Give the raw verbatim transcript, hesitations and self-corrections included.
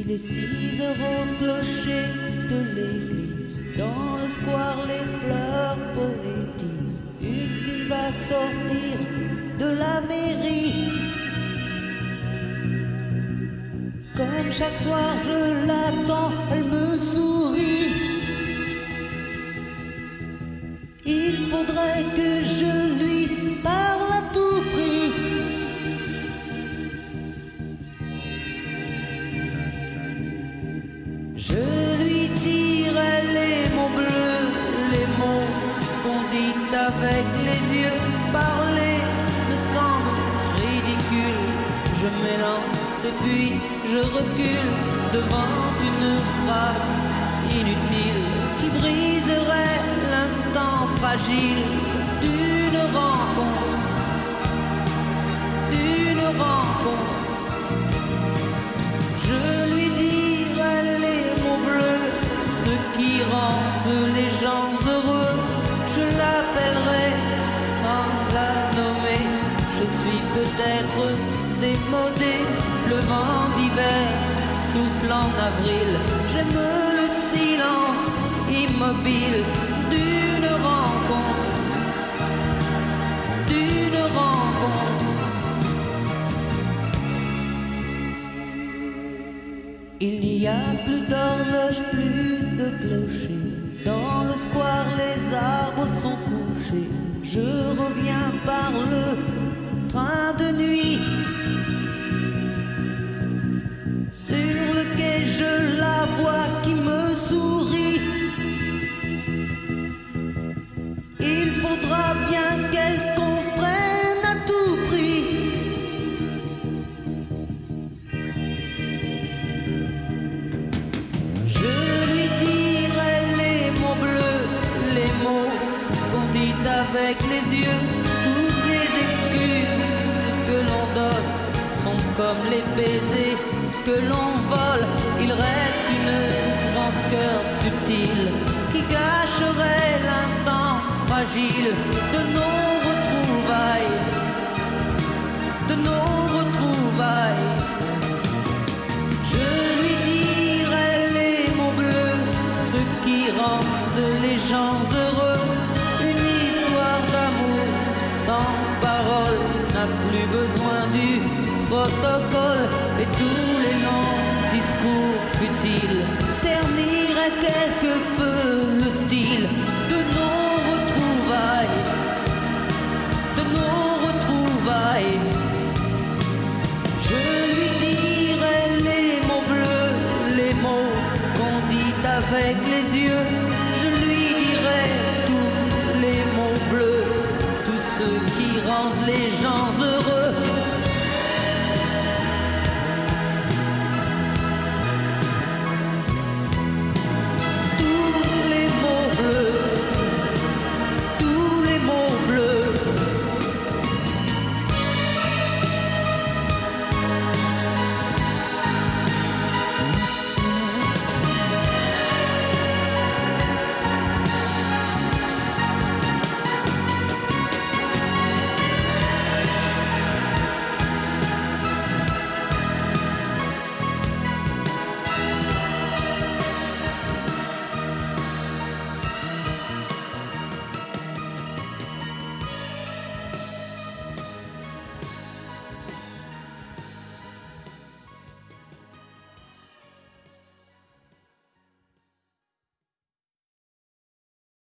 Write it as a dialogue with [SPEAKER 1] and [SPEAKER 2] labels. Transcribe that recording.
[SPEAKER 1] Il est six heures au clocher de l'église. Dans le square les fleurs poétisent. Une fille va sortir de la mairie. Comme chaque soir je l'attends, elle me sourit. Il faudrait que je lui parle à tout prix. Je lui dirai les mots bleus, les mots qu'on dit avec les yeux. Parler me semble ridicule. Je m'élance et puis je recule devant une phrase inutile qui briserait l'instant fragile d'une rencontre, d'une rencontre. Je lui dirai les mots bleus, ce qui rendent les gens heureux. Je l'appellerai sans la nommer. Je suis peut-être démodé, le vent d'hiver souffle en avril. J'aime le silence immobile d'une rencontre, d'une rencontre. Il n'y a plus d'horloge, plus de clocher. Dans le square les arbres sont couchés. Je reviens par le train de nuit. Sur le quai je la vois qui me sourit. Il faudra bien qu'elle comprenne à tout prix. Je lui dirai les mots bleus, les mots qu'on dit avec les yeux. Toutes les excuses que l'on donne sont comme les baisers que l'on vole. Il reste une rancœur subtile qui gâcherait l'instant fragile de nos retrouvailles, de nos retrouvailles. Je lui dirai les mots bleus, ce qui rendent les gens heureux. Une histoire d'amour sans parole n'a plus besoin du protocole. Et tous les longs discours futiles terniraient quelque peu le style de nos retrouvailles, de nos retrouvailles. Je lui dirai les mots bleus, les mots qu'on dit avec les yeux. Je lui dirai tous les mots bleus, tous ceux qui rendent les